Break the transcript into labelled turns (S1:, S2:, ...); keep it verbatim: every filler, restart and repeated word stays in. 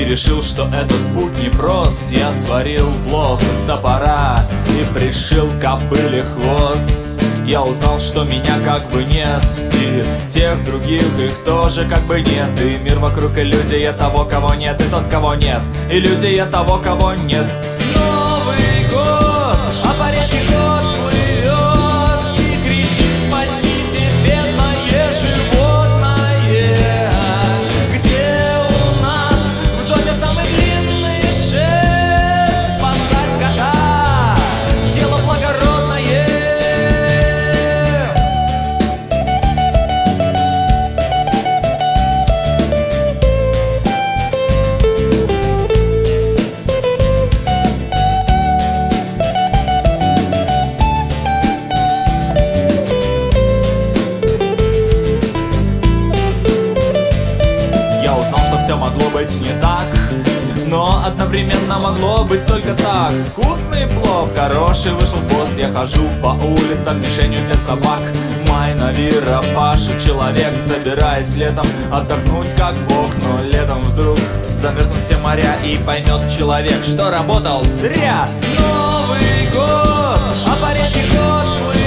S1: решил, что этот путь непрост. Я сварил плов из топора и пришил кобыле хвост. Я узнал, что меня как бы нет, и тех других их тоже как бы нет. И мир вокруг иллюзия того, кого нет, и тот, кого нет. Иллюзия того, кого нет. Новый год, а по речке кот плывет и кричит: спасите, бедное животное. Где у нас в доме самый длинный шест? Спасать кота — дело благородное. Все могло быть не так, но одновременно могло быть только так. Вкусный плов, хороший вышел пост. Я хожу по улицам, мишенью для собак. Май, Навира, Паша, человек, собираясь летом отдохнуть как бог. Но летом вдруг замерзнут все моря, и поймет человек, что работал зря. Новый год, а по речке кот плывет.